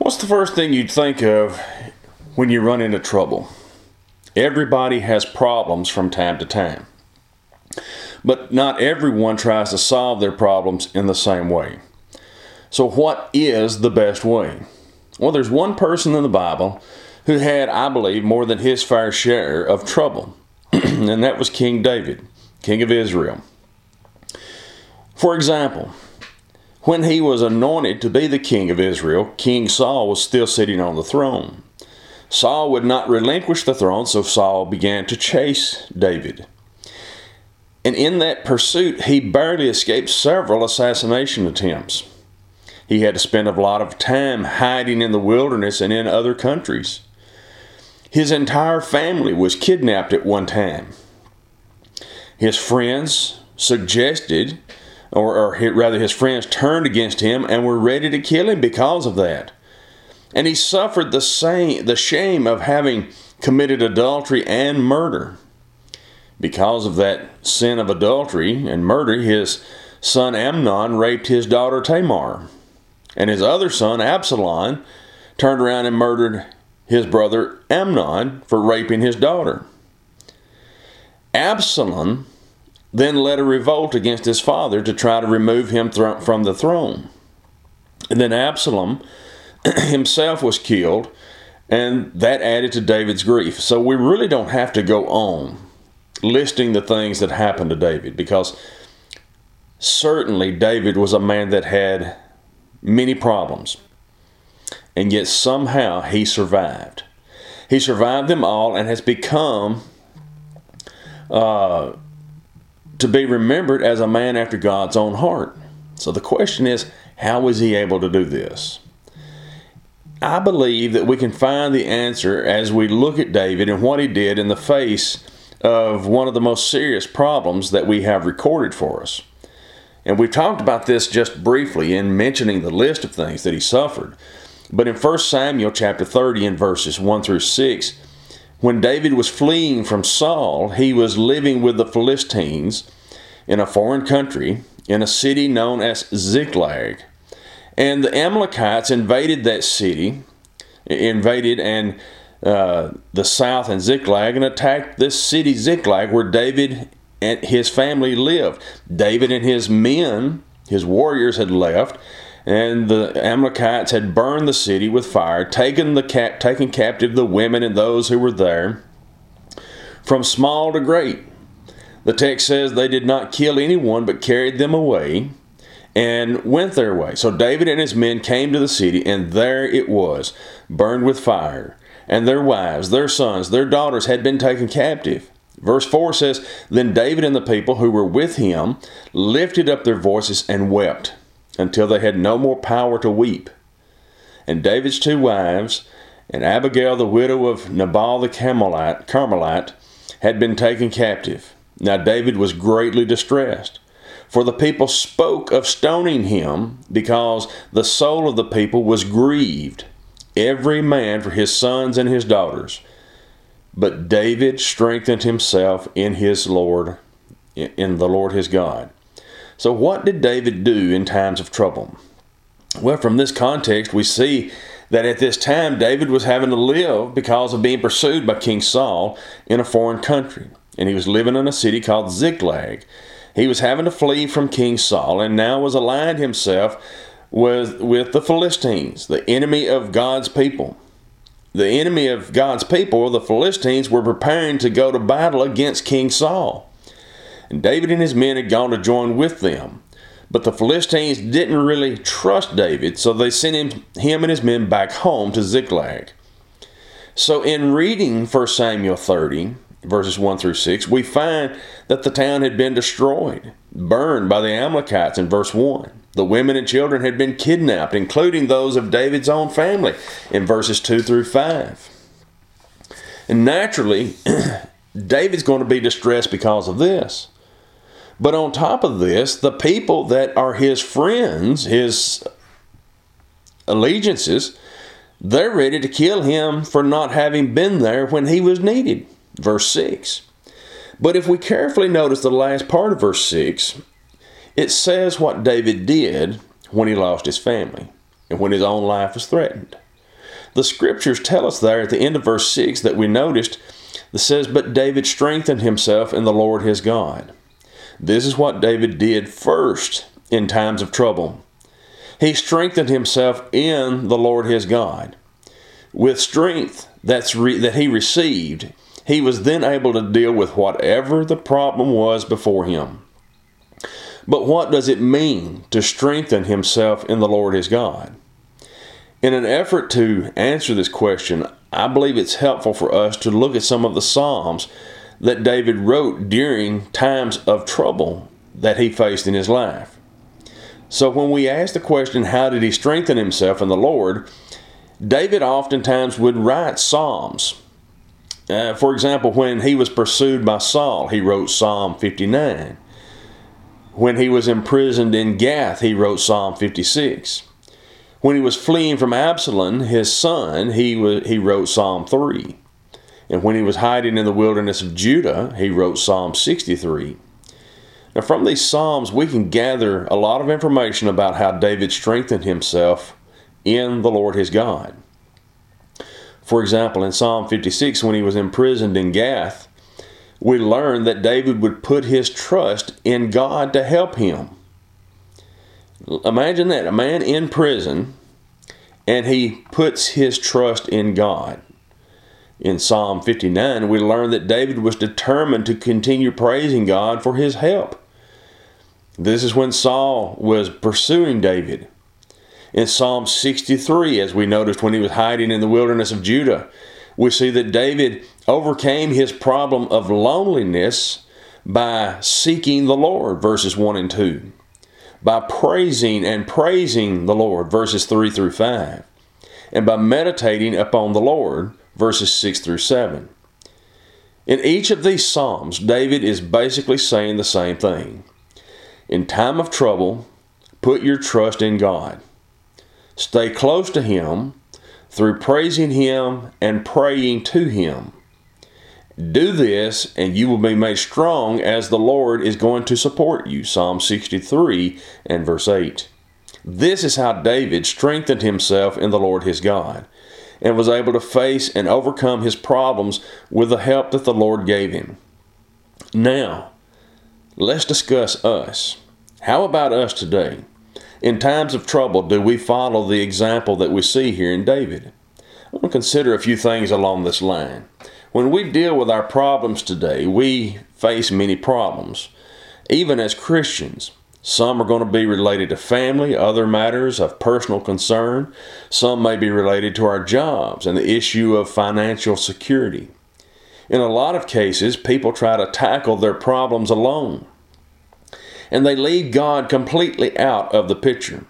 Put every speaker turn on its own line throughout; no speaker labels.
What's the first thing you'd think of when you run into trouble? Everybody has problems from time to time. But not everyone tries to solve their problems in the same way. So what is the best way? Well, there's one person in the Bible who had, I believe, more than his fair share of trouble. And that was King David, king of Israel. For example, when he was anointed to be the king of Israel, King Saul was still sitting on the throne. Saul would not relinquish the throne, so Saul began to chase David. And in that pursuit, he barely escaped several assassination attempts. He had to spend a lot of time hiding in the wilderness and in other countries. His entire family was kidnapped at one time. His friends suggested, or rather his friends turned against him and were ready to kill him because of that. And he suffered the shame of having committed adultery and murder. Because of that sin of adultery and murder, his son Amnon raped his daughter Tamar. And his other son, Absalom, turned around and murdered his brother Amnon for raping his daughter. Absalom then led a revolt against his father to try to remove him from the throne. And then Absalom himself was killed, and that added to David's grief. So we really don't have to go on listing the things that happened to David, because certainly David was a man that had many problems, and yet somehow he survived. He survived them all and has become to be remembered as a man after God's own heart. So the question is, how was he able to do this? I believe that we can find the answer as we look at David and what he did in the face of one of the most serious problems that we have recorded for us. And we've talked about this just briefly in mentioning the list of things that he suffered. But in 1 Samuel chapter 30 and verses 1 through 6, when David was fleeing from Saul, he was living with the Philistines in a foreign country in a city known as Ziklag. And the Amalekites invaded that city, the south and Ziklag, and attacked this city Ziklag where David and his family lived. David and his men, his warriors, had left, and the Amalekites had burned the city with fire, taken captive the women and those who were there, from small to great. The text says they did not kill anyone, but carried them away and went their way. So David and his men came to the city, and there it was, burned with fire. And their wives, their sons, their daughters had been taken captive. Verse 4 says, Then David and the people who were with him lifted up their voices and wept, until they had no more power to weep. And David's two wives, and Abigail the widow of Nabal the Carmelite, had been taken captive. Now David was greatly distressed, for the people spoke of stoning him, because the soul of the people was grieved, every man for his sons and his daughters. But David strengthened himself in the Lord his God. So what did David do in times of trouble? Well, from this context, we see that at this time, David was having to live because of being pursued by King Saul in a foreign country. And he was living in a city called Ziklag. He was having to flee from King Saul, and now was aligned himself with the Philistines, the enemy of God's people. The enemy of God's people, the Philistines, were preparing to go to battle against King Saul. And David and his men had gone to join with them. But the Philistines didn't really trust David, so they sent him and his men back home to Ziklag. So in reading 1 Samuel 30, verses 1 through 6, we find that the town had been destroyed, burned by the Amalekites in verse 1. The women and children had been kidnapped, including those of David's own family, in verses 2 through 5. And naturally, David's going to be distressed because of this. But on top of this, the people that are his friends, his allegiances, they're ready to kill him for not having been there when he was needed. Verse 6. But if we carefully notice the last part of verse 6, it says what David did when he lost his family and when his own life was threatened. The scriptures tell us there at the end of verse 6 that we noticed that says, "But David strengthened himself in the Lord his God." This is what David did first in times of trouble. He strengthened himself in the Lord his God. With strength that he received, he was then able to deal with whatever the problem was before him. But what does it mean to strengthen himself in the Lord his God? In an effort to answer this question, I believe it's helpful for us to look at some of the Psalms that David wrote during times of trouble that he faced in his life. So when we ask the question, how did he strengthen himself in the Lord? David oftentimes would write Psalms. For example, when he was pursued by Saul, he wrote Psalm 59. When he was imprisoned in Gath, he wrote Psalm 56. When he was fleeing from Absalom, his son, he wrote Psalm 3. And when he was hiding in the wilderness of Judah, he wrote Psalm 63. Now, from these Psalms, we can gather a lot of information about how David strengthened himself in the Lord his God. For example, in Psalm 56, when he was imprisoned in Gath, we learn that David would put his trust in God to help him. Imagine that, a man in prison, and he puts his trust in God. In Psalm 59, we learn that David was determined to continue praising God for his help. This is when Saul was pursuing David. In Psalm 63, as we noticed when he was hiding in the wilderness of Judah, we see that David overcame his problem of loneliness by seeking the Lord, verses 1 and 2. By praising the Lord, verses 3 through 5. And by meditating upon the Lord, verses 6 through 7. In each of these Psalms, David is basically saying the same thing. In time of trouble, put your trust in God. Stay close to Him through praising Him and praying to Him. Do this and you will be made strong as the Lord is going to support you. Psalm 63 and verse 8. This is how David strengthened himself in the Lord his God and was able to face and overcome his problems with the help that the Lord gave him. Now, let's discuss us. How about us today? In times of trouble, do we follow the example that we see here in David? I want to consider a few things along this line. When we deal with our problems today, we face many problems, even as Christians. Some are going to be related to family, other matters of personal concern. Some may be related to our jobs and the issue of financial security. In a lot of cases, people try to tackle their problems alone, and they leave God completely out of the picture.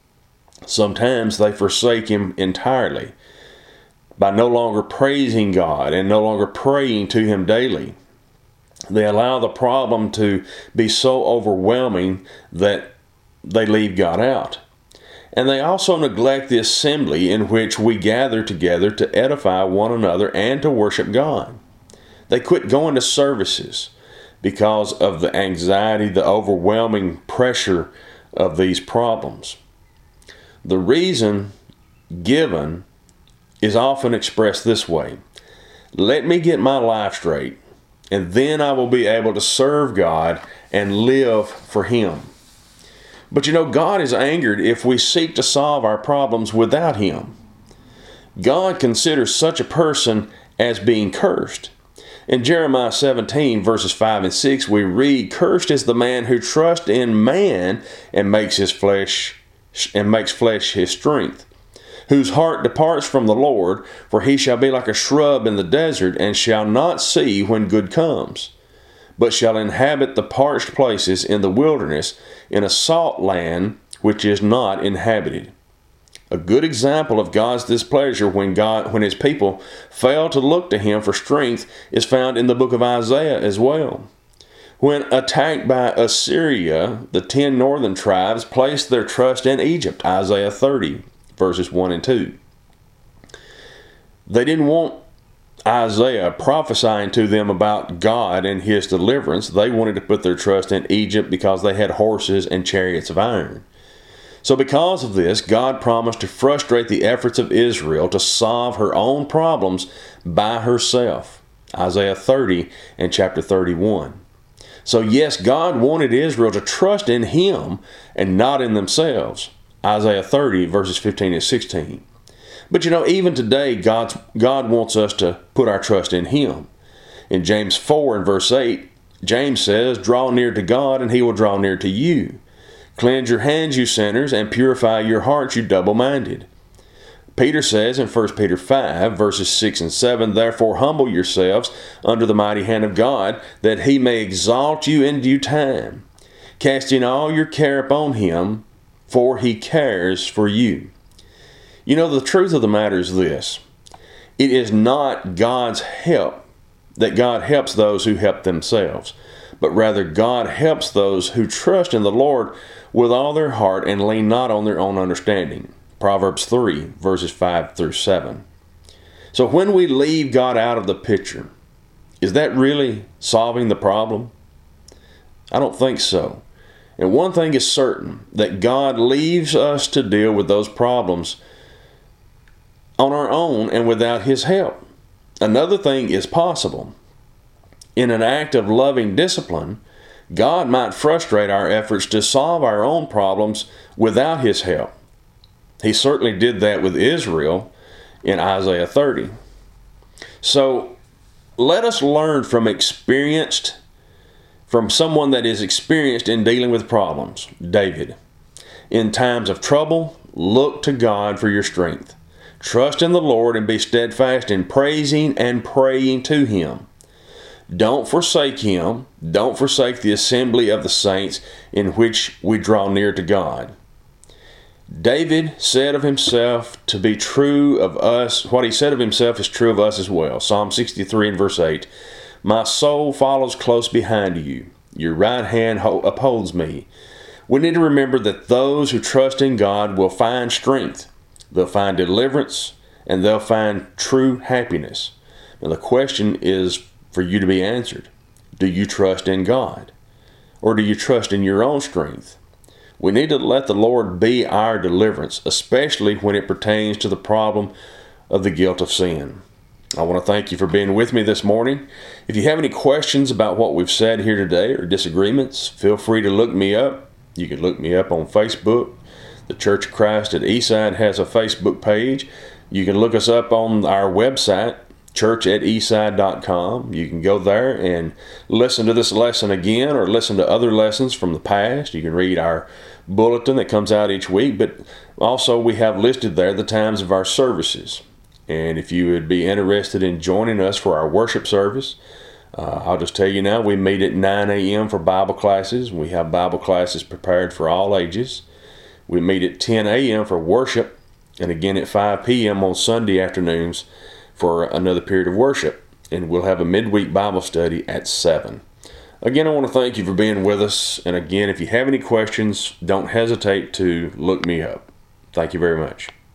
Sometimes they forsake Him entirely by no longer praising God and no longer praying to Him daily. They allow the problem to be so overwhelming that they leave God out. And they also neglect the assembly in which we gather together to edify one another and to worship God. They quit going to services because of the anxiety, the overwhelming pressure of these problems. The reason given is often expressed this way: let me get my life straight, and then I will be able to serve God and live for Him. But you know, God is angered if we seek to solve our problems without Him. God considers such a person as being cursed. In Jeremiah 17, verses 5 and 6, we read, "Cursed is the man who trusts in man and makes flesh his strength, whose heart departs from the Lord, for he shall be like a shrub in the desert, and shall not see when good comes, but shall inhabit the parched places in the wilderness, in a salt land which is not inhabited." A good example of God's displeasure when His people fail to look to Him for strength is found in the book of Isaiah as well. When attacked by Assyria, the 10 northern tribes placed their trust in Egypt, Isaiah 30, verses 1 and 2. They didn't want Isaiah prophesying to them about God and His deliverance. They wanted to put their trust in Egypt because they had horses and chariots of iron. So because of this, God promised to frustrate the efforts of Israel to solve her own problems by herself. Isaiah 30 and chapter 31. So yes, God wanted Israel to trust in Him and not in themselves. Isaiah 30 verses 15 and 16. But even today, God wants us to put our trust in Him. In James 4 and verse 8, James says, "Draw near to God, and He will draw near to you. Cleanse your hands, you sinners, and purify your hearts, you double-minded." Peter says in 1 Peter 5, verses 6 and 7, "Therefore humble yourselves under the mighty hand of God, that He may exalt you in due time, casting all your care upon Him, for He cares for you." The truth of the matter is this: it is not God's help that God helps those who help themselves, but rather God helps those who trust in the Lord with all their heart and lean not on their own understanding. Proverbs 3, verses 5 through 7. So when we leave God out of the picture, is that really solving the problem? I don't think so. And one thing is certain, that God leaves us to deal with those problems on our own and without His help. Another thing is possible. In an act of loving discipline, God might frustrate our efforts to solve our own problems without His help. He certainly did that with Israel in Isaiah 30. So let us learn from someone that is experienced in dealing with problems, David. In times of trouble, look to God for your strength. Trust in the Lord and be steadfast in praising and praying to Him. Don't forsake Him. Don't forsake the assembly of the saints in which we draw near to God. David said of himself to be true of us, what he said of himself is true of us as well. Psalm 63 and verse 8, "My soul follows close behind you. Your right hand upholds me." We need to remember that those who trust in God will find strength. They'll find deliverance, and they'll find true happiness. Now the question is for you to be answered. Do you trust in God? Or do you trust in your own strength? We need to let the Lord be our deliverance, especially when it pertains to the problem of the guilt of sin. I want to thank you for being with me this morning. If you have any questions about what we've said here today or disagreements, feel free to look me up. You can look me up on Facebook. The Church of Christ at Eastside has a Facebook page. You can look us up on our website, churchateastside.com. You can go there and listen to this lesson again or listen to other lessons from the past. You can read our bulletin that comes out each week, but also we have listed there the times of our services. And if you would be interested in joining us for our worship service, I'll just tell you now, we meet at 9 a.m. for Bible classes. We have Bible classes prepared for all ages. We meet at 10 a.m. for worship, and again at 5 p.m. on Sunday afternoons for another period of worship. And we'll have a midweek Bible study at 7. Again, I want to thank you for being with us. And again, if you have any questions, don't hesitate to look me up. Thank you very much.